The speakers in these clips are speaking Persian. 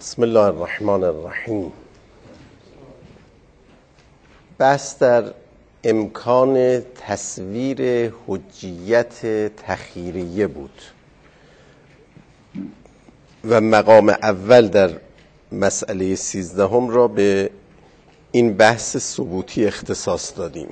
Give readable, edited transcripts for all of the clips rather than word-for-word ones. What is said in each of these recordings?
بسم الله الرحمن الرحیم. بحث در امکان تصویر حجیت تخیریه بود و مقام اول در مسئله 13 را به این بحث ثبوتی اختصاص دادیم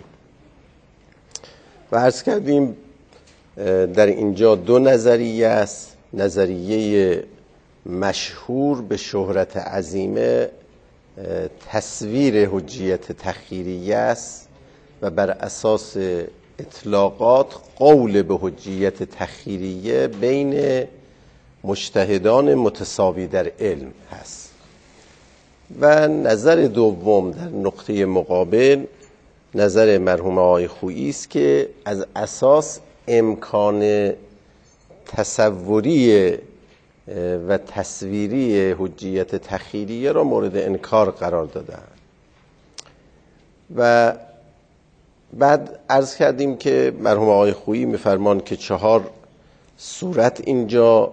و عرض کردیم در اینجا دو نظریه است. نظریه مشهور به شهرت عظیمه تصویر حجیت تخیریه است و بر اساس اطلاقات قول به حجیت تخیریه بین مجتهدان متساوی در علم هست. و نظر دوم در نقطه مقابل نظر مرحوم آقای خویی است که از اساس امکان تصوری و تصویری حجیت تخیریه را مورد انکار قرار دادن. و بعد عرض کردیم که مرحوم آقای خویی میفرمان که 4 صورت اینجا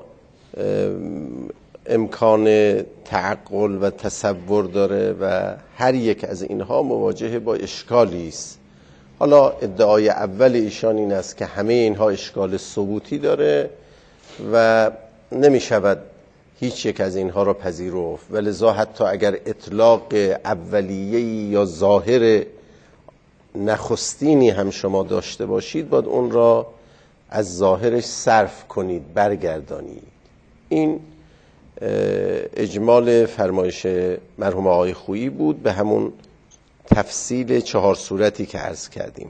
امکان تعقل و تصور داره و هر یک از اینها مواجه با اشکالی است. حالا ادعای اول ایشان این است که همه اینها اشکال ثبوتی داره و نمی شود هیچ یک از اینها را پذیرفت و لذا حتی اگر اطلاق اولیه‌ای یا ظاهر نخستینی هم شما داشته باشید باید اون را از ظاهرش صرف کنید، برگردانید. این اجمال فرمایش مرحوم آقای خویی بود به همون تفصیل 4 صورتی که عرض کردیم.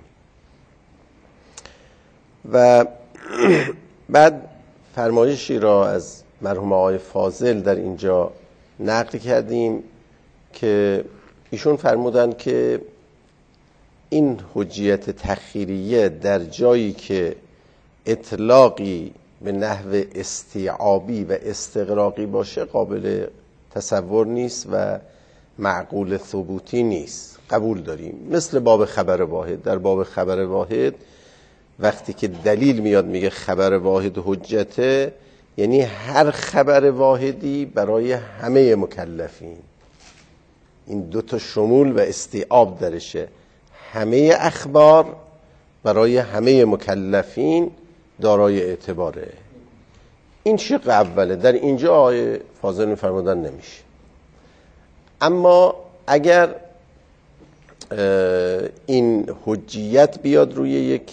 و بعد فرمایشی را از مرحوم آقای فاضل در اینجا نقل کردیم که ایشون فرمودن که این حجیت تخیریه در جایی که اطلاقی به نحو استیعابی و استغراقی باشه قابل تصور نیست و معقول ثبوتی نیست. قبول داریم. مثل باب خبر واحد. در باب خبر واحد وقتی که دلیل میاد میگه خبر واحد حجته، یعنی هر خبر واحدی برای همه مکلفین. این 2 شمول و استیعاب درشه. همه اخبار برای همه مکلفین دارای اعتباره. این شق اوله. در اینجا آقای فاضل میفرمودن نمیشه. اما اگر این حجیت بیاد روی یک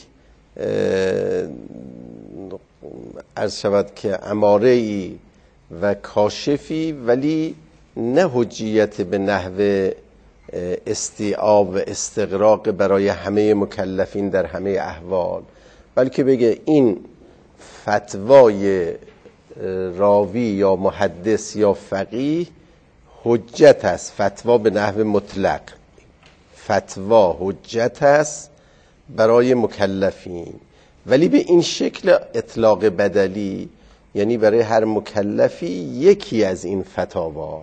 عرض شود که اماره‌ای و کاشفی، ولی نه حجیت به نحو استیعاب و استغراق برای همه مکلفین در همه احوال، بلکه بگه این فتوای راوی یا محدث یا فقیه حجت است. فتوا به نحو مطلق، فتوا حجت است برای مکلفین، ولی به این شکل اطلاق بدلی، یعنی برای هر مکلفی یکی از این فتاوا،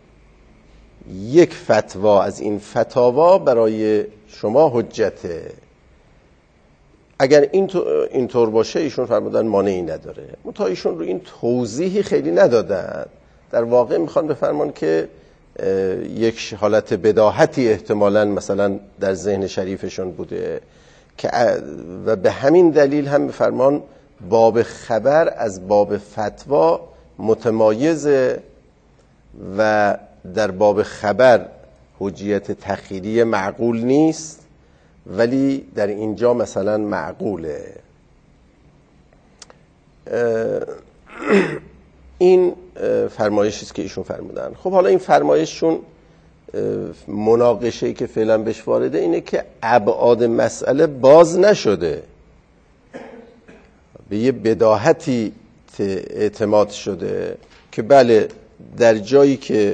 یک فتوا از این فتاوا برای شما حجته. اگر اینطور باشه ایشون فرمودن مانعی نداره. منتها ایشون رو این توضیحی خیلی ندادن. در واقع میخوان بفرمان که یک حالت بداهتی احتمالاً مثلا در ذهن شریفشون بوده که و به همین دلیل هم بفرمان باب خبر از باب فتوا متمایزه و در باب خبر حجیت تخیریه معقول نیست، ولی در اینجا مثلا معقوله. این فرمایشی است که ایشون فرمودن. خب حالا این فرمایششون مناقشه‌ای که فعلا بهش وارده اینه که ابعاد مسئله باز نشده، به یه بداهتی اعتماد شده که بله در جایی که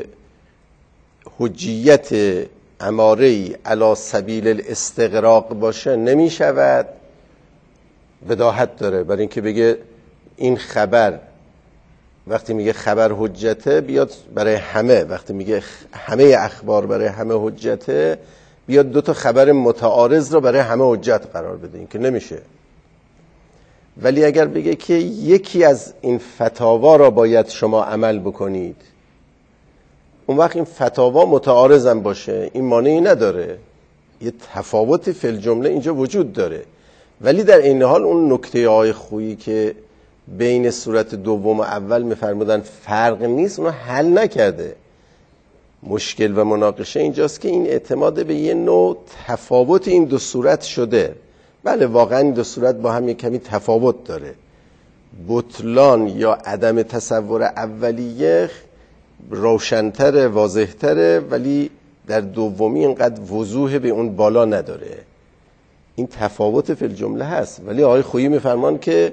حجیت اماره‌ای علی سبیل الاستغراق باشه نمی شود، بداهت داره. برای اینکه بگه این خبر، وقتی میگه خبر حجته بیاد برای همه، وقتی میگه همه اخبار برای همه حجته بیاد 2 خبر متعارض را برای همه حجت قرار بده، این که نمیشه. ولی اگر بگه که یکی از این فتاوا را باید شما عمل بکنید اون وقت این فتاوا متعارضم باشه این مانعی نداره، یه تفاوت فی الجمله اینجا وجود داره، ولی در این حال اون نکته های خویی که بین صورت دوم و اول میفرمودن فرق نیست اونو حل نکرده. مشکل و مناقشه اینجاست که این اعتماد به یه نوع تفاوت این دو صورت شده. بله واقعا این دو صورت با هم یک کمی تفاوت داره. بطلان یا عدم تصور اولیه روشن‌تره، واضح‌تره، ولی در دومی اینقدر وضوح به اون بالا نداره. این تفاوت فی الجمله هست، ولی آقای خویی میفرمان که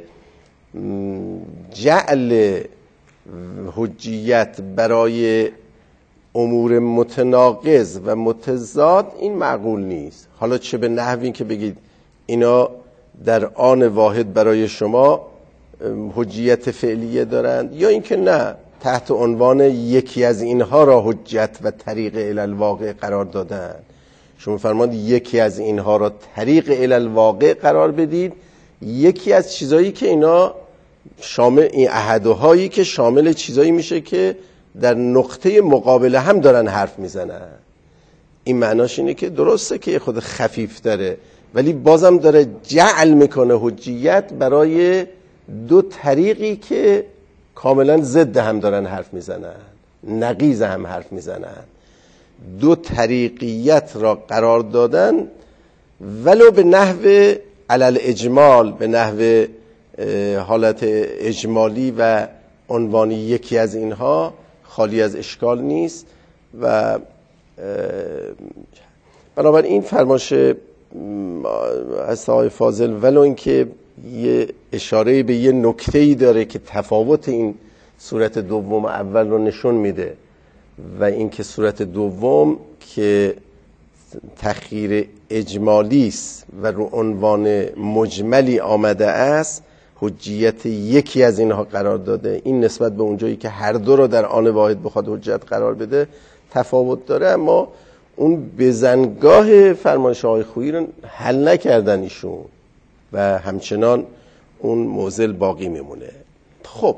جعل حجیت برای امور متناقض و متضاد این معقول نیست. حالا چه به نحوی که بگید اینا در آن واحد برای شما حجیت فعلیه دارند، یا اینکه نه تحت عنوان یکی از اینها را حجت و طریق الی الواقع قرار دادن. شما فرماید یکی از اینها را طریق الی الواقع قرار بدید، یکی از چیزایی که اینا شامل، این احدهایی که شامل چیزایی میشه که در نقطه مقابل هم دارن حرف میزنن. این معناش اینه که درسته که خود خفیف داره، ولی بازم داره جعل میکنه حجیت برای دو طریقی که کاملا ضد هم دارن حرف میزنن، نقیض هم حرف میزنن. دو طریقیت را قرار دادن ولو به نحو علل اجمال، به نحو حالت اجمالی و عنوانی یکی از اینها خالی از اشکال نیست. و بنابراین فرماش از آقای فاضل ولو اینکه یه اشاره به یه نکته‌ای داره که تفاوت این صورت دوم و اول رو نشون میده، و اینکه صورت دوم که تخییر اجمالی است و رو عنوان مجملی آمده است حجیت یکی از اینها قرار داده، این نسبت به اونجایی که هر دو رو در آن واحد بخواد حجت قرار بده تفاوت داره. اما اون بزنگاه فرمایش آقای خویی رو حل نکردن ایشون و همچنان اون معضل باقی میمونه. خب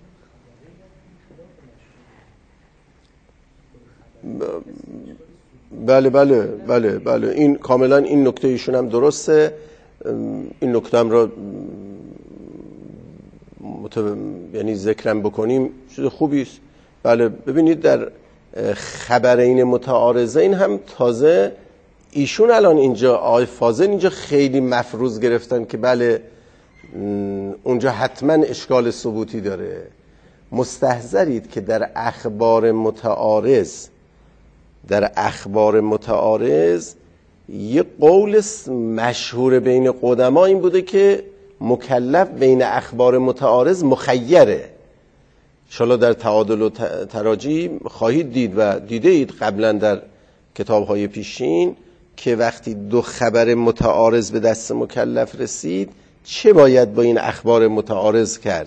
بله این کاملا این نکته ایشون هم درسته. این نکته هم را یعنی ذکرم بکنیم چیز خوبی است. بله ببینید در خبرین متعارضین هم تازه ایشون الان اینجا آقای فاضل اینجا خیلی مفروض گرفتن که بله اونجا حتما اشکال ثبوتی داره. مستحضرید که در اخبار متعارض یه قول مشهور بین قدما این بوده که مکلف بین اخبار متعارض مخیره. انشاءالله در تعادل و تراجی خواهید دید و دیده اید قبلا در کتاب‌های پیشین که وقتی دو خبر متعارض به دست مکلف رسید چه باید با این اخبار متعارض کرد.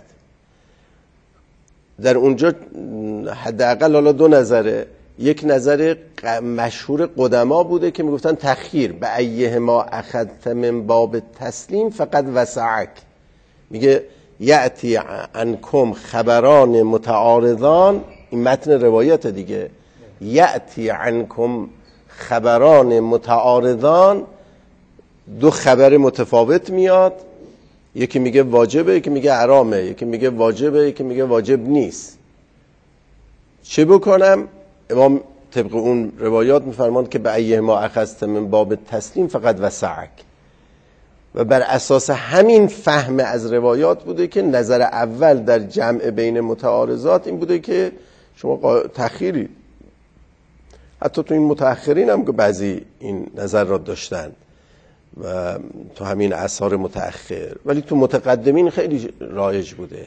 در اونجا حداقل حالا دو نظره. یک نظر مشهور قدما بوده که میگفتن تخییر به ایه ما اخذت من باب تسلیم فقط وسعک. میگه یأتی عنکم خبران متعارضان، این متن روایت دیگه، یأتی عنکم خبران متعارضان، دو خبر متفاوت میاد، یکی میگه واجبه، یکی میگه حرامه، یکی میگه واجبه، یکی میگه واجب نیست. چه بکنم؟ امام طبق اون روایات میفرماند که به ایه ما اخذت من باب تسلیم فقط وسعک. و بر اساس همین فهم از روایات بوده که نظر اول در جمع بین متعارضات این بوده که شما تأخیری. حتی تو این متأخرین هم که بعضی این نظر را داشتن و تو همین اثار متأخر، ولی تو متقدمین خیلی رایج بوده.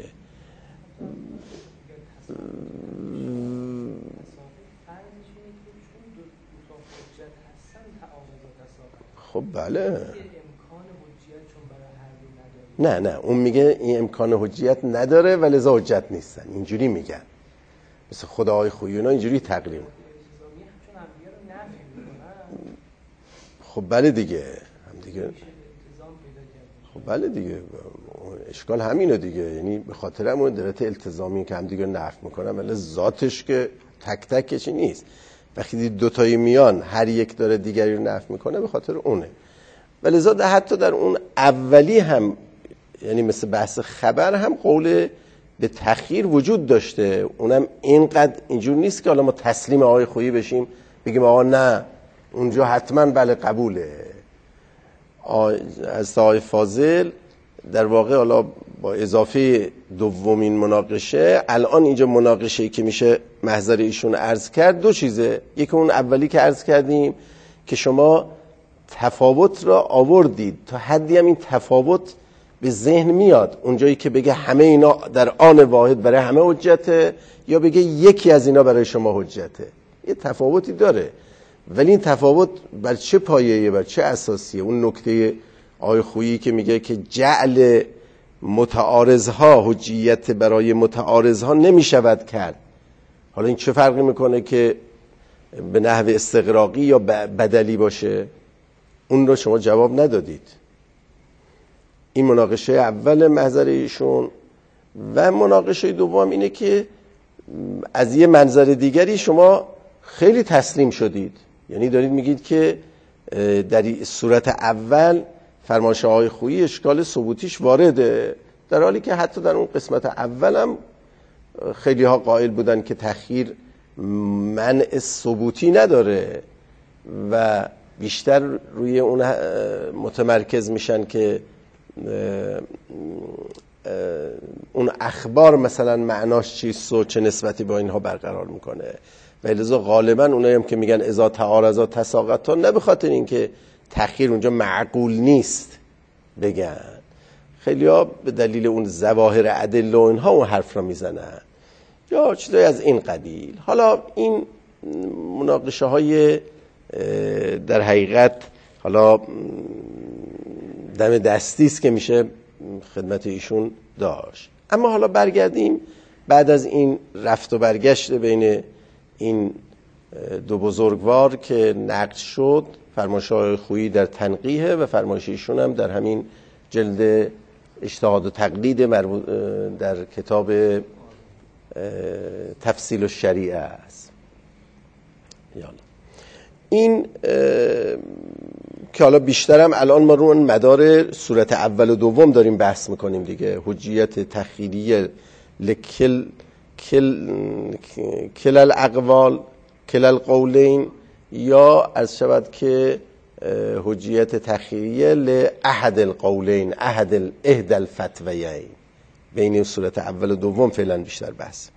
خب بله نه اون میگه این امکان حجیت نداره و لذا حجت نیستن، اینجوری میگن. مثل خدای خویونا اینجوری تقریم. خب بله دیگه خب بله دیگه اشکال همینه دیگه، یعنی به خاطر همون درجه التزامی که هم دیگه نفی میکنن، ولی ذاتش که تک تکش نیست. وقتی دوتایی میان هر یک داره دیگری رو نفی میکنه به خاطر اونه. ولذا حتی در اون اولی هم، یعنی مثل بحث خبر هم، قول به تخییر وجود داشته. اونم اینقدر اینجور نیست که حالا ما تسلیم آقای خویی بشیم بگیم آقا نه اونجا حتما بله قبوله. از آقای فاضل در واقع حالا با اضافه دومین مناقشه، الان اینجا مناقشه‌ای که میشه محضر ایشون عرض کرد دو چیزه. یکی اون اولی که عرض کردیم که شما تفاوت را آوردید، تا حدی هم این تفاوت به ذهن میاد اونجایی که بگه همه اینا در آن واحد برای همه حجته، یا بگه یکی از اینا برای شما حجته. یه تفاوتی داره، ولی این تفاوت بر چه پایه‌ایه، بر چه اساسیه؟ اون نکته آقای خویی که میگه که جعل متعارضها، حجیت برای متعارضها نمیشود کرد. حالا این چه فرقی میکنه که به نحو استغراقی یا بدلی باشه؟ اون رو شما جواب ندادید. این مناقشه اول محضر ایشون. و مناقشه دوم اینه که از یه منظر دیگری شما خیلی تسلیم شدید، یعنی دارید میگید که در صورت اول فرمایش آقای خویی اشکال ثبوتیش وارده، در حالی که حتی در اون قسمت اول هم خیلی ها قائل بودن که تخییر منع ثبوتی نداره و بیشتر روی اون متمرکز میشن که اون اخبار مثلا معناش چیست و چه نسبتی با اینها برقرار میکنه. و لذا غالبا اونایی هم که میگن اذا تعارضا تساقطا، نه به خاطر اینکه تخییر اونجا معقول نیست بگن، خیلی ها به دلیل اون ظواهر ادله و اینها اون حرف را میزنن یا چیزایی از این قبیل. حالا این مناقشه های در حقیقت حالا دم دستی است که میشه خدمت ایشون داشت. اما حالا برگردیم بعد از این رفت و برگشت بین این دو بزرگوار که نقد شد، فرمایش آقای خویی در تنقیه و فرمایش ایشون هم در همین جلد اجتهاد و تقلید در کتاب تفصیل الشریعه است. این که حالا بیشترم الان ما رو مدار صورت اول و دوم داریم بحث میکنیم دیگه، حجیت تخییری کل الاقوال کل القولین، یا از شود که حجیت تخییری لاحد القولین احد الفتویین. بین صورت اول و دوم فعلا بیشتر بحث.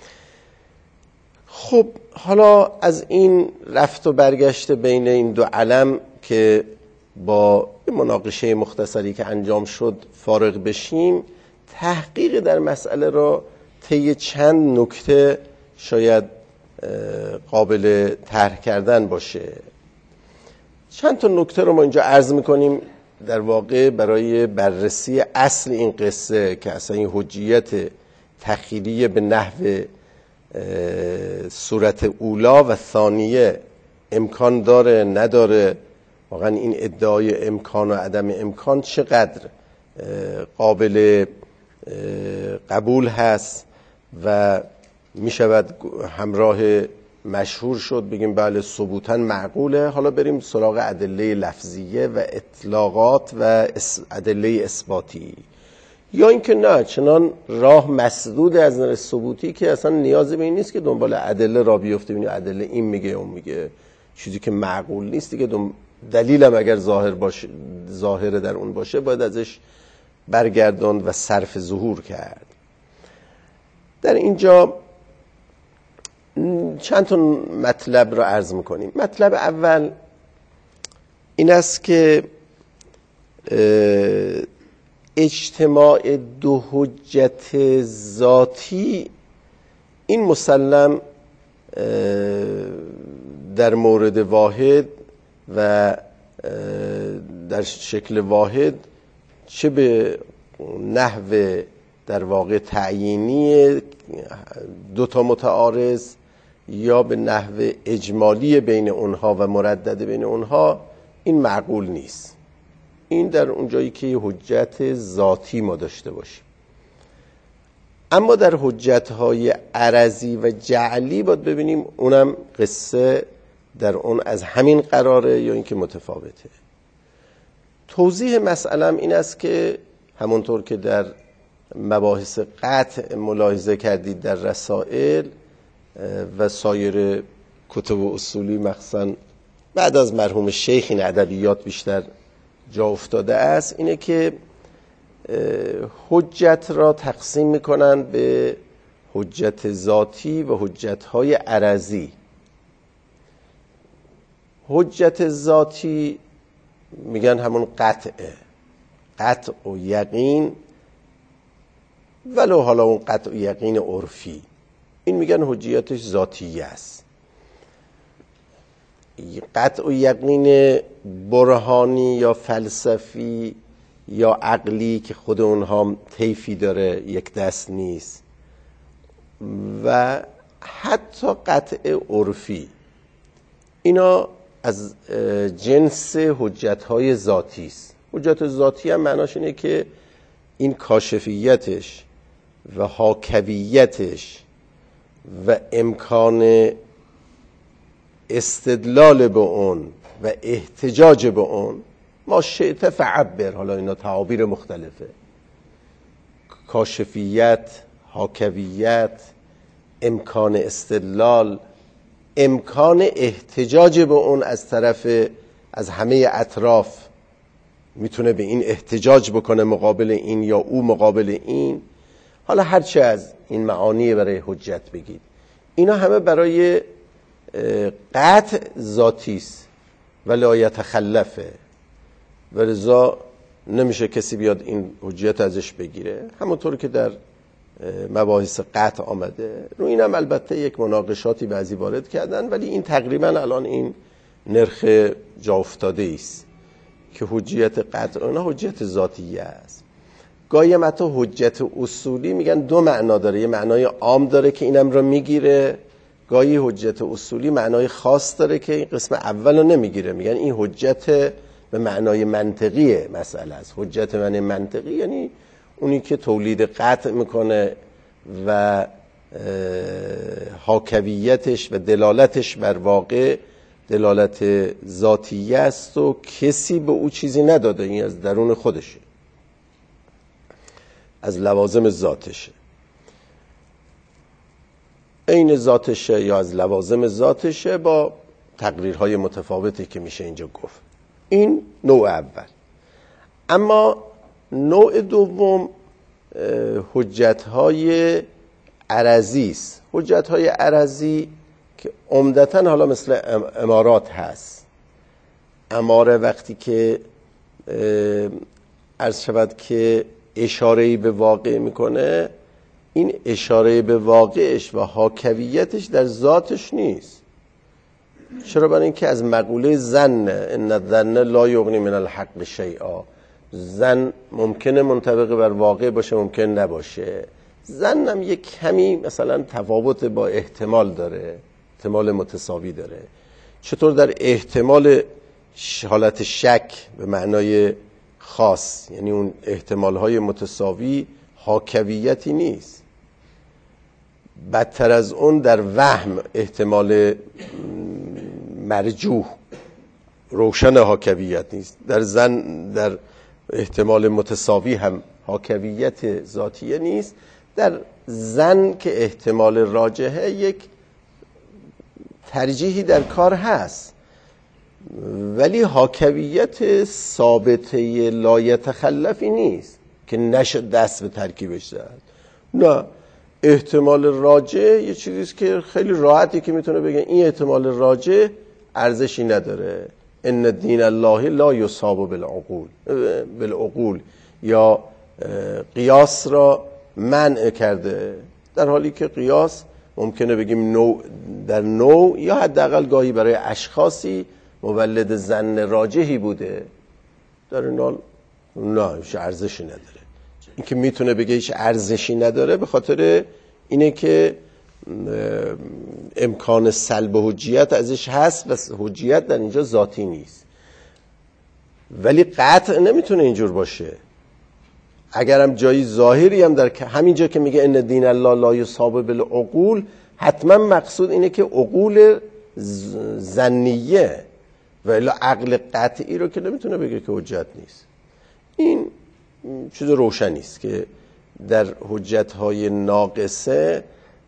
خب حالا از این رفت و برگشت بین این دو علم که با مناقشه مختصری که انجام شد فارغ بشیم، تحقیق در مسئله را طی چند نکته شاید قابل طرح کردن باشه. چند تا نکته رو ما اینجا عرض میکنیم در واقع برای بررسی اصل این قصه که اصلا این حجیت تخییری به نحو صورت اولا و ثانیه امکان داره نداره، واقعا این ادعای امکان و عدم امکان چقدر قابل قبول هست و می شود همراه مشهور شد بگیم بله ثبوتاً معقوله. حالا بریم سراغ ادله لفظیه و اطلاقات و ادله اثباتی، یا اینکه نه چنان راه مسدود از نظر ثبوتی که اصلا نیازی به این نیست که دنبال ادله را بیفته ببینیم ادله این میگه اون میگه، چیزی که معقول نیست دیگه دلیلم اگر ظاهر در اون باشه باید ازش برگرداند و صرف ظهور کرد. در اینجا چند تا مطلب را عرض میکنیم. مطلب اول این است که اجتماع دو حجت ذاتی این مسلم در مورد واحد و در شکل واحد چه به نحو در واقع تعیینی دوتا متعارض یا به نحو اجمالی بین اونها و مردد بین اونها این معقول نیست. این در اونجایی که حجت ذاتی ما داشته باشیم. اما در حجت‌های عرضی و جعلی باید ببینیم اونم قصه در اون از همین قراره یا اینکه متفاوته. توضیح مسئله‌ام این است که همونطور که در مباحث قطع ملاحظه کردید در رسائل و سایر کتب اصولی، مخصوصا بعد از مرحوم شیخ این ادبیات بیشتر جا افتاده است، اینه که حجت را تقسیم میکنن به حجت ذاتی و حجت‌های عرضی. حجت ذاتی میگن همون قطع و یقین، ولو حالا اون قطع و یقین عرفی، این میگن حجیتش ذاتیه است. قطع و یقین برهانی یا فلسفی یا عقلی که خود اونها طیفی داره، یک دست نیست، و حتی قطع عرفی، اینا از جنس حجت‌های ذاتی است. حجت ذاتی هم معناش اینه که این کاشفیتش و حاکویتش و امکان استدلال به اون و احتجاج به اون، ما شئت فعبر، حالا اینا تعابیر مختلفه، کاشفیت، حاکویت، امکان استدلال، امکان احتجاج به اون از طرف، از همه اطراف، میتونه به این احتجاج بکنه مقابل این یا او مقابل این، حالا هرچه از این معانی برای حجت بگید، اینا همه برای قطع ذاتی است ولی یتخلفه و لذا نمیشه کسی بیاد این حجت ازش بگیره. همونطور که در مباحث قطع آمده، رو اینم البته یک مناقشاتی بعضی وارد کردن، ولی این تقریبا الان این نرخ جا افتاده است که حجیت قطع اونها حجت ذاتیه است. گاهی هم حتی حجت اصولی میگن دو معنا داره، یه معنای عام داره که اینم رو میگیره، گاهی حجت اصولی معنای خاص داره که این قسم اول رو نمیگیره، میگن این حجت به معنای منطقی مسئله است. حجت معنی منطقی یعنی اونی که تولید قطع میکنه و حاکویتش و دلالتش بر واقع دلالت ذاتیه است و کسی به او چیزی نداده، این از درون خودشه، از لوازم ذاتشه، عین ذاتشه یا از لوازم ذاتشه، با تقریرهای متفاوتی که میشه اینجا گفت. این نوع اول. اما نوع دوم حجت‌های عرضی است. حجت‌های عرضی که عمدتاً حالا مثل امارات هست. اماره وقتی که عرض شود که اشاره‌ای به واقع میکنه، این اشاره به واقعش و حاکویتش در ذاتش نیست. چرا؟ برای اینکه از مقوله ظن، ان الظن لا یغنی من الحق شیئا، ظن ممکنه منطبق بر واقع باشه، ممکن نباشه. ظن هم یک کمی مثلا تفاوت با احتمال داره، احتمال متساوی داره. چطور در احتمال حالت شک به معنای خاص، یعنی اون احتمالهای متساوی حاکویتی نیست. بدتر از اون در وهم احتمال مرجوح روشن حاکویت نیست. در ظن در احتمال متساوی هم حاکویت ذاتیه نیست. در ظن که احتمال راجحه یک ترجیحی در کار هست، ولی حاکویت ثابته لا یتخلفی نیست که نشه دست به ترکیبش زد. نه، احتمال راجح یه چیزیست که خیلی راحتی که میتونه بگه این احتمال راجح ارزشی نداره. ان دین الله لا یصاب بالعقول، یا قیاس را منع کرده، در حالی که قیاس ممکنه بگیم نوع در نوع یا حداقل گاهی برای اشخاصی مولد ظن راجحی بوده، در این حال نه، هیچ ارزشی نداره. این که میتونه بگه هیچ ارزشی نداره به خاطر اینه که امکان سلب حجیت ازش هست و حجیت در اینجا ذاتی نیست. ولی قطع نمیتونه اینجور باشه. اگرم جایی ظاهری هم در همینجا که میگه ان دین الله لا یصاب بالعقول، حتما مقصود اینه که عقول ظنیه، و الا عقل قطعی رو که نمیتونه بگه که حجت نیست. این چیز روشنی است که در حجت‌های ناقصه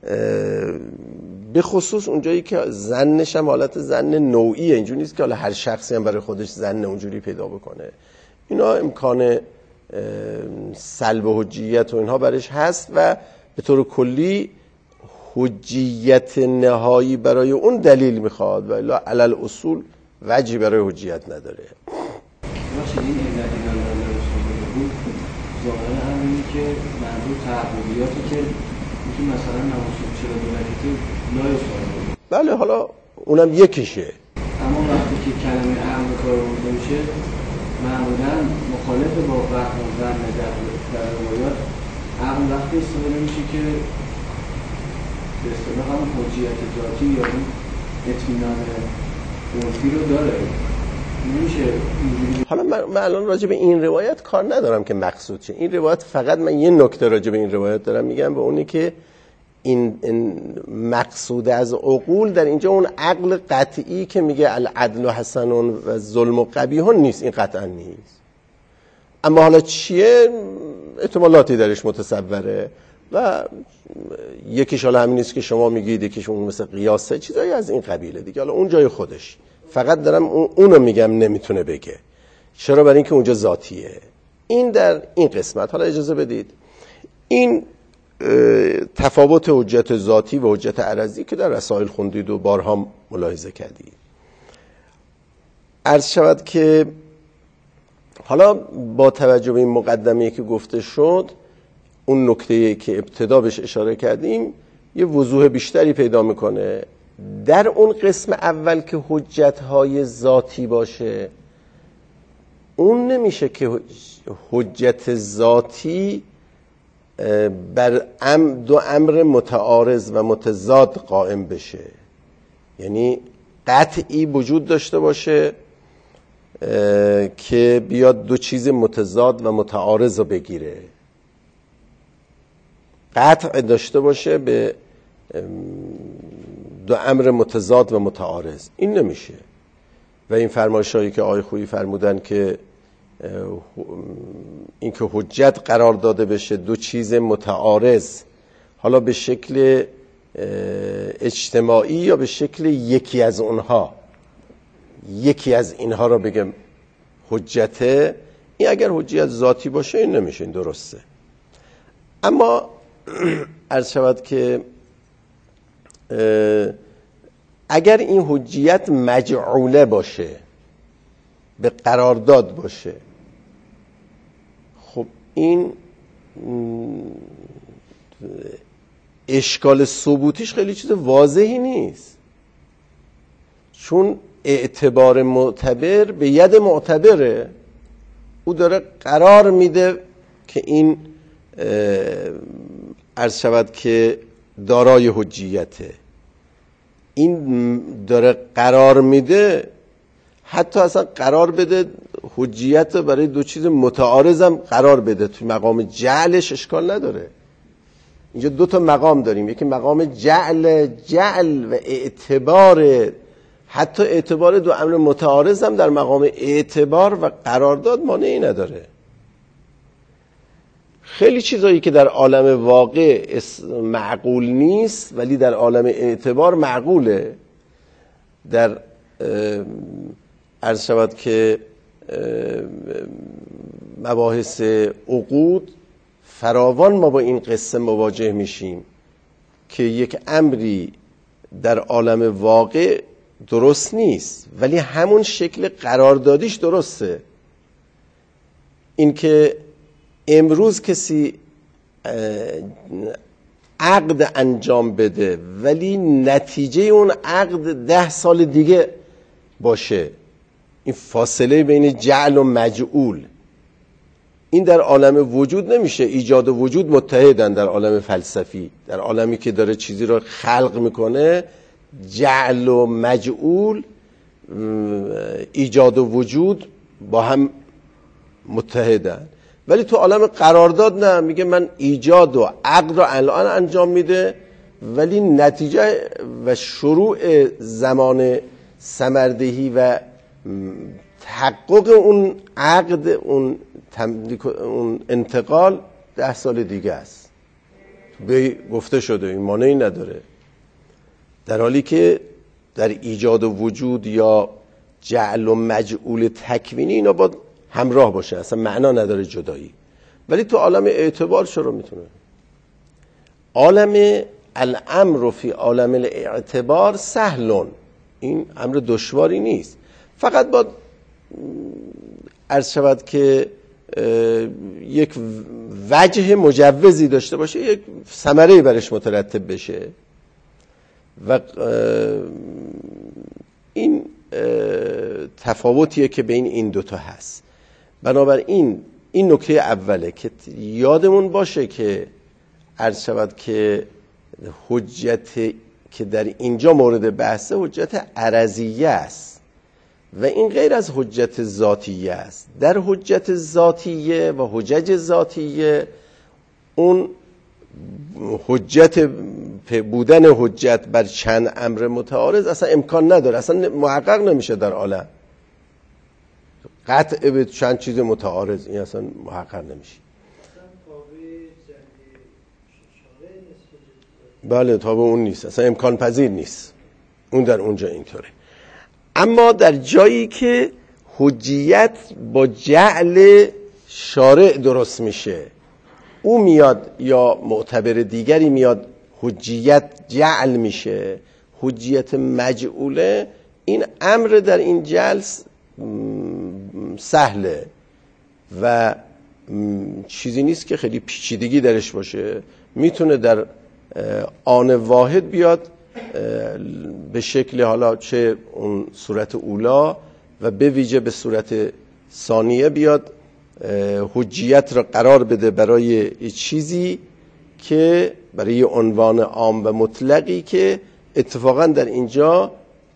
به خصوص اونجایی که ظنش هم حالت ظن نوعیه، اینجوری نیست که حالا هر شخصی هم برای خودش ظن اونجوری پیدا بکنه، اینا امکان سلب حجیت و اینها برش هست و به طور کلی حجیت نهایی برای اون دلیل میخواد و الا علل اصول وجهی برای حجیت نداره. ظاهر همینی که منظور تعبدیاتی که میگه مثلا نماز چرا دولتی لا یصاب. بله حالا اونم یکیشه، اما وقتی که کلمه امر کار برده میشه معمولا مخالف با فهم و ظن در روایات عقل وقتی استفاده میشه که به اصطلاح هم حجیت ذاتی یا اون اطمینان عرفی رو داره. حالا من الان راجع به این روایت کار ندارم که مقصود چه. این روایت فقط من یه نکته راجع به این روایت دارم میگم، به اونی که این مقصود از عقول در اینجا اون عقل قطعی که میگه العدل حسن و ظلم قبیح نیست، این قطعا نیست. اما حالا چیه احتمالاتی درش متصوره و یکیش حالا همین نیست که شما میگید، یکیش اون مثل قیاسه، چیزایی از این قبیله دیگه، حالا اون جای خودش. فقط دارم اونو میگم نمیتونه بگه. چرا؟ برای اینکه اونجا ذاتیه. این در این قسمت. حالا اجازه بدید این تفاوت حجت ذاتی و حجت عرضی که در رسائل خوندید و بارها ملاحظه کردید. عرض شود که حالا با توجه به این مقدمه‌ای که گفته شد، اون نکته‌ای که ابتدا بهش اشاره کردیم یه وضوح بیشتری پیدا میکنه. در اون قسم اول که حجت‌های ذاتی باشه، اون نمیشه که حجت ذاتی بر دو امر متعارض و متضاد قائم بشه، یعنی قطعی وجود داشته باشه که بیاد دو چیز متضاد و متعارض رو بگیره، قطع داشته باشه به دو امر متضاد و متعارض. این نمیشه. و این فرمایشایی که آقای خویی فرمودن که این که حجت قرار داده بشه دو چیز متعارض، حالا به شکل اجتماعی یا به شکل یکی از اونها، یکی از اینها رو بگم حجته، این اگر حجیت ذاتی باشه این نمیشه، این درسته. اما عرض شود که اگر این حجیت مجعوله باشه، به قرارداد باشه، خب این اشکال ثبوتیش خیلی چیز واضحی نیست، چون اعتبار معتبر به ید معتبره، او داره قرار میده که این عرض شود که دارای حجیته، این داره قرار میده، حتی اصلا قرار بده حجیت برای دو چیز متعارضم قرار بده، توی مقام جعلش اشکال نداره. اینجا دو تا مقام داریم، یکی مقام جعل و اعتبار، حتی اعتبار دو امر متعارضم در مقام اعتبار و قرارداد مانعی نداره. خیلی چیزایی که در عالم واقع معقول نیست ولی در عالم اعتبار معقوله. در عرض شود که مباحث عقود فراوان ما با این قصه مواجه میشیم که یک امری در عالم واقع درست نیست ولی همون شکل قراردادیش درسته. این که امروز کسی عقد انجام بده ولی نتیجه اون عقد 10 سال دیگه باشه، این فاصله بین جعل و مجعول، این در عالم وجود نمیشه. ایجاد و وجود متحدن در عالم فلسفی، در عالمی که داره چیزی رو خلق میکنه، جعل و مجعول، ایجاد و وجود با هم متحدن. ولی تو عالم قرارداد نه، میگه من ایجاد و عقد رو الان انجام میده، ولی نتیجه و شروع زمان ثمردهی و تحقق اون عقد، اون انتقال 10 سال دیگه است. به گفته شده، این مانعی نداره، در حالی که در ایجاد و وجود یا جعل و مجعول تکوینی اینا باید همراه باشه، اصلا معنا نداره جدایی. ولی تو عالم اعتبار چرا میتونه؟ عالم الامر فی عالم الاعتبار سهلون، این امر دشواری نیست، فقط باید عرض شود که یک وجه مجوزی داشته باشه، یک ثمره‌ای برش مترتب بشه و این تفاوتیه که بین این دوتا هست. بنابراین این نکته اوله که یادمون باشه که عرض شود که حجت که در اینجا مورد بحثه حجت عرضیه است و این غیر از حجت ذاتیه است. در حجت ذاتیه و حجج ذاتیه اون حجت بودن حجت بر چند امر متعارض اصلا امکان نداره، اصلا محقق نمیشه در عالم. قطع به چند چیز متعارض این اصلا محقق نمیشه. بله تابع اون نیست، اصلا امکان پذیر نیست، اون در اونجا اینطوره. اما در جایی که حجیت با جعل شارع درست میشه، او میاد یا معتبر دیگری میاد حجیت جعل میشه، حجیت مجعوله، این امر در این جعل سهله و چیزی نیست که خیلی پیچیدگی درش باشه، میتونه در آن واحد بیاد به شکل حالا چه اون صورت اولا و به ویژه به صورت ثانیه بیاد حجیت را قرار بده برای چیزی که برای عنوان عام و مطلقی که اتفاقا در اینجا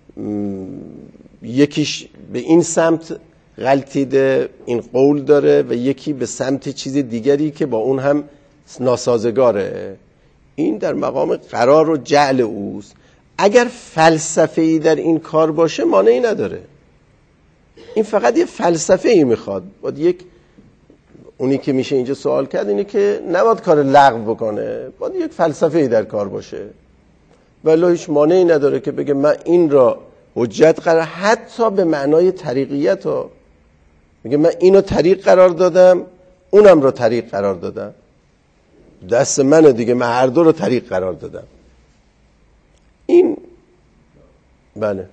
یکیش به این سمت غلطیده، این قول داره، و یکی به سمت چیز دیگری که با اون هم ناسازگاره. این در مقام قرار و جعل اوست. اگر فلسفه‌ای در این کار باشه مانعی نداره، این فقط یه فلسفه‌ای میخواد. باید یک اونی که میشه اینجا سوال کرد اینه که نباید کار لغو بکنه، باید یک فلسفه‌ای در کار باشه. ولی هیچ مانعی نداره که بگه من این را حجت قرار، حتی به معنای طریقیت ها، میگه من اینو طریق قرار دادم اونم رو طریق قرار دادم، دست منه دیگه، من هر دو رو طریق قرار دادم. این بله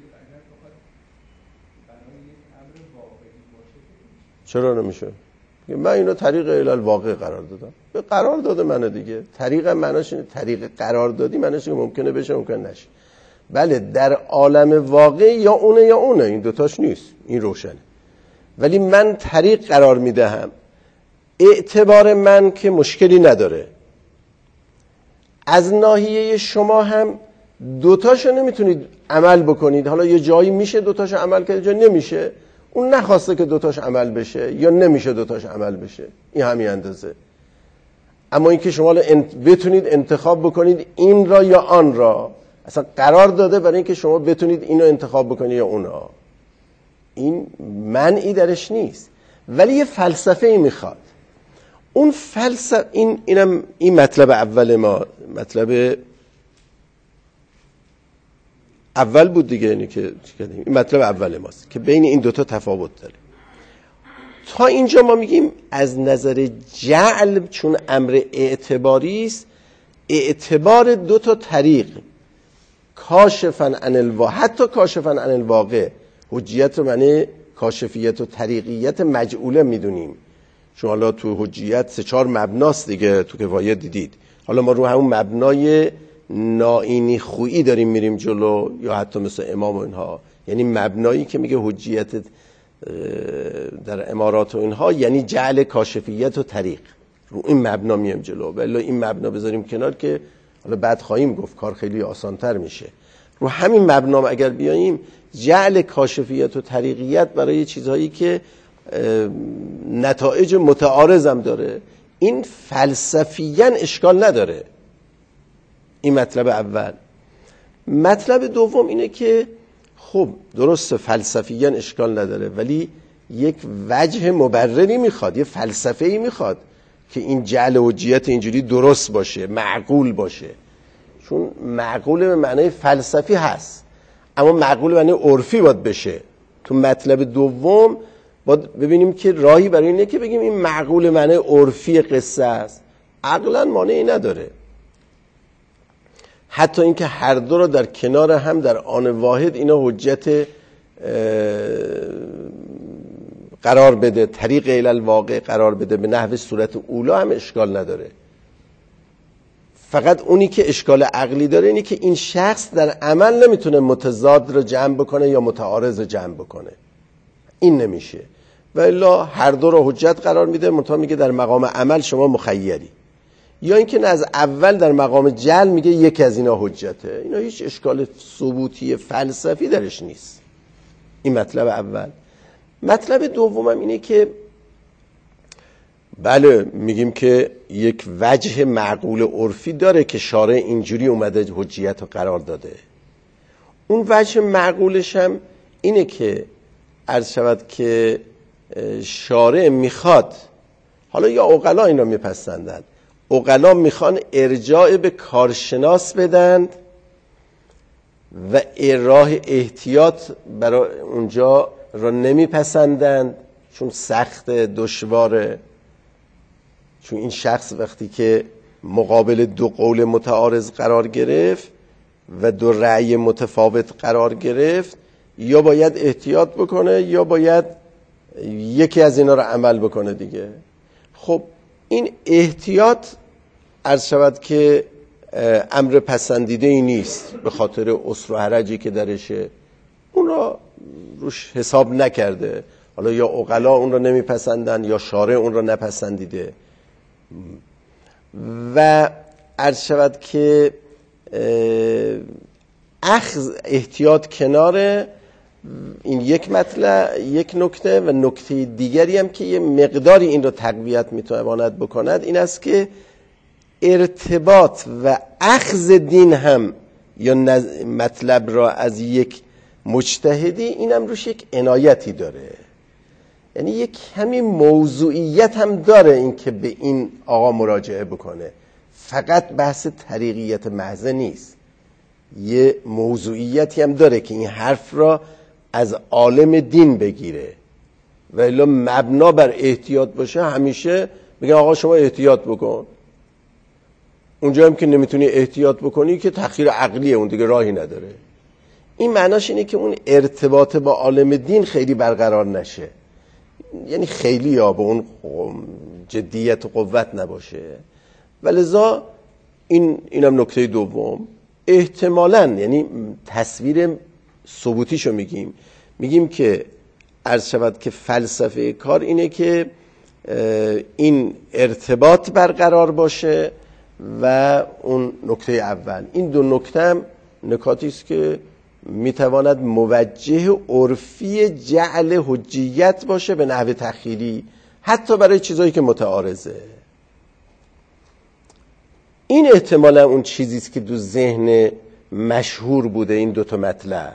چرا نمیشه؟ من اینو طریق الالواقع قرار دادم، به قرار داده منه دیگه. طریق معناش اینه، طریق قرار دادی معناش اینه ممکنه بشه ممکنه نشه. بله در عالم واقع یا اونه یا اونه، این دوتاش نیست، این روشنه. ولی من طریق قرار میدهم، اعتبار من که مشکلی نداره. از ناحیه شما هم دوتاشو نمیتونید عمل بکنید، حالا یه جایی میشه دوتاشو عمل کرد، جایی نمیشه، اون نخواسته که دوتاش عمل بشه یا نمیشه دوتاش عمل بشه، این همین اندازه. اما اینکه شما بتونید انتخاب بکنید این را یا آن را، اصلا قرار داده برای اینکه شما بتونید اینو انتخاب بکنید یا اونا، این منعی درش نیست. ولی یه فلسفه ای میخواد. اون فلسفه این مطلب اول ما، مطلب اول بود دیگه، اینی که این مطلب اول ماست که بین این دوتا تفاوت داره. تا اینجا ما میگیم از نظر جعل چون امر اعتباری است، اعتبار دوتا طریق کاشفاً عن الواقع، حتی کاشفاً عن الواقع، حجیت رو معنی کاشفیت و طریقیت مجعوله میدونیم. شما حالا تو حجیت 3-4 مبناست دیگه، تو کفایت دیدید. حالا ما رو همون مبنای نائینی خویی داریم میریم جلو، یا حتی مثل امام و اینها، یعنی مبنایی که میگه حجیت در امارات و اینها یعنی جعل کاشفیت و طریق، رو این مبنا میام جلو. ولی این مبنا بذاریم کنار که حالا بعد خواهیم گفت کار خیلی آسانتر میشه. رو همین مبنا اگر بیاییم، جعل کاشفیت و طریقیت برای چیزهایی که نتایج متعارض هم داره، این فلسفیاً اشکال نداره. این مطلب اول. مطلب دوم اینه که خب درست فلسفیاً اشکال نداره، ولی یک وجه مبرری میخواد، یه فلسفه‌ای میخواد که این جعل حجیت اینجوری درست باشه، معقول باشه. چون معقول به معنای فلسفی هست، اما معقول به معنای عرفی باید بشه. تو مطلب دوم باید ببینیم که راهی برای اینه که بگیم این معقول معنای عرفی قصه است، عقلاً مانعی نداره. حتی اینکه هر دو را در کنار هم در آن واحد اینا حجت قرار بده، طریق الی الواقع قرار بده به نحو صورت اولا، هم اشکال نداره. فقط اونی که اشکال عقلی داره اینی که این شخص در عمل نمیتونه متضاد رو جمع بکنه یا متعارض رو جمع بکنه، این نمیشه. و الا هر دو رو حجت قرار میده، منتها میگه در مقام عمل شما مخیری. یا اینکه نه، از اول در مقام جعل میگه یکی از اینا حجته. اینا هیچ اشکال ثبوتی فلسفی درش نیست. این مطلب اول. مطلب دومم اینه که بله میگیم که یک وجه معقول عرفی داره که شارع اینجوری اومده حجیت رو قرار داده. اون وجه معقولش هم اینه که عرض شود که شارع میخواد، حالا یا عقلا این رو میپسندند، عقلا میخوان ارجاع به کارشناس بدند و راه احتیاط برای اونجا را نمیپسندند، چون سخت، دشواره. چون این شخص وقتی که مقابل دو قول متعارض قرار گرفت و دو رأی متفاوت قرار گرفت، یا باید احتیاط بکنه یا باید یکی از اینا رو عمل بکنه دیگه. خب این احتیاط عرض شود که امر پسندیده ای نیست، به خاطر عسر و حرجی که درشه، اون را روش حساب نکرده. حالا یا عقلا اون را نمیپسندن یا شارع اون را نپسندیده. و عرض شود که اخذ احتیاط کنار این یک مطلب، یک نکته. و نکته دیگری هم که یه مقداری این رو تقویت میتواند بکند این است که ارتباط و اخذ دین هم یا مطلب را از یک مجتهدی، اینم روش یک عنایتی داره. یعنی یک کمی موضوعیت هم داره این که به این آقا مراجعه بکنه، فقط بحث طریقیت محض نیست. یه موضوعیتی هم داره که این حرف را از عالم دین بگیره و الا مبنا بر احتیاط باشه همیشه میگن آقا شما احتیاط بکن. اونجا هم که نمیتونی احتیاط بکنی که تأخیر عقلیه، اون دیگه راهی نداره. این معناش اینه که اون ارتباط با عالم دین خیلی برقرار نشه، یعنی خیلی یا به اون جدیت و قوت نباشه. ولذا اینم نکته دوم. احتمالاً یعنی تصویر ثبوتیشو میگیم که عرض شود که فلسفه کار اینه که این ارتباط برقرار باشه. و اون نکته اول، این دو نکته هم نکاتی است که میتواند موجه عرفی جعل حجیت باشه به نحو تخیلی، حتی برای چیزایی که متعارضه. این احتمالا اون چیزی است که دو ذهن مشهور بوده این دوتا مطلب.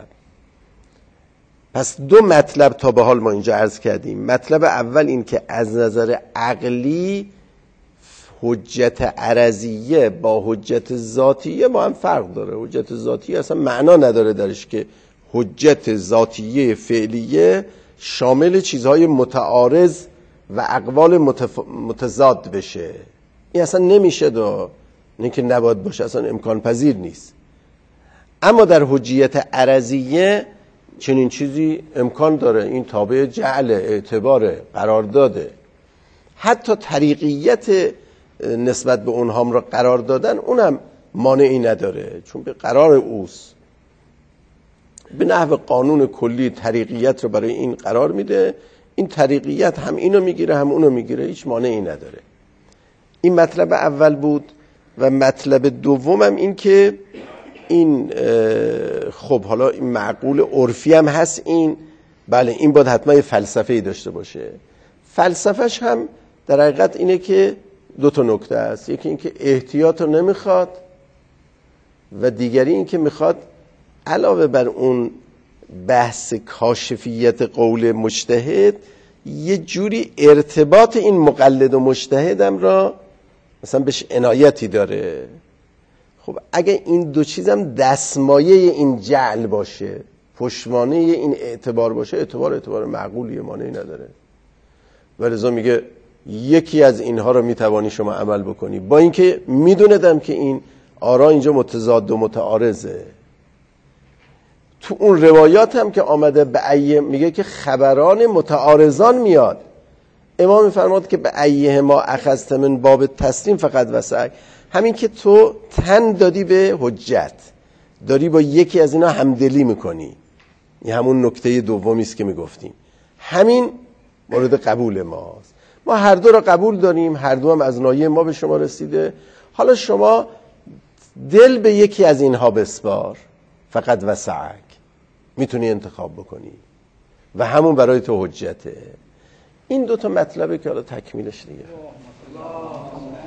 پس دو مطلب تا به حال ما اینجا عرض کردیم. مطلب اول این که از نظر عقلی حجت عرضیه با حجت ذاتیه با هم فرق داره. حجت ذاتیه اصلا معنا نداره درش که حجت ذاتیه فعلیه شامل چیزهای متعارض و اقوال متضاد بشه. این اصلا نمیشه دو، نه که نباید باشه، اصلا امکان پذیر نیست. اما در حجیت عرضیه چنین چیزی امکان داره، این تابع جعل، اعتبار، قرارداده. حتی طریقیت نسبت به اونها را قرار دادن اونم مانعی نداره، چون به قرار اوست. به نحو قانون کلی طریقیت رو برای این قرار میده، این طریقیت هم اینو میگیره هم اونو میگیره، هیچ مانعی نداره. این مطلب اول بود. و مطلب دومم این که این خب حالا این معقول عرفی هم هست این، بله این باید حتما یه فلسفه‌ای داشته باشه. فلسفهش هم در حقیقت اینه که دو تا نکته است. یکی این که احتیاط رو نمیخواد و دیگری این که میخواد علاوه بر اون بحث کاشفیت قول مجتهد یه جوری ارتباط این مقلد و مجتهدم را مثلا بهش عنایتی داره. خب اگه این دو چیزم دستمایه این جعل باشه، پشتوانه این اعتبار باشه، اعتبار معقولیه، مانعی نداره. ولذا میگه یکی از اینها رو میتوانی شما عمل بکنی، با اینکه میدوندم که این آرا اینجا متضاد و متعارضه. تو اون روایات هم که آمده به ایه میگه که خبران متعارضان میاد. امام میفرماد که به ایه ما اخذت من باب تسلیم فقط وسعک، همین که تو تن دادی به حجت، داری با یکی از اینا همدلی میکنی، این همون نکته دومی است که میگفتیم، همین مورد قبول ماست. ما هر دو را قبول داریم، هر دو هم از نایه ما به شما رسیده. حالا شما دل به یکی از اینها بسپار، فقط وسعک، میتونی انتخاب بکنی و همون برای تو حجته. این دوتا مطلبه که حالا تکمیلش دیگه.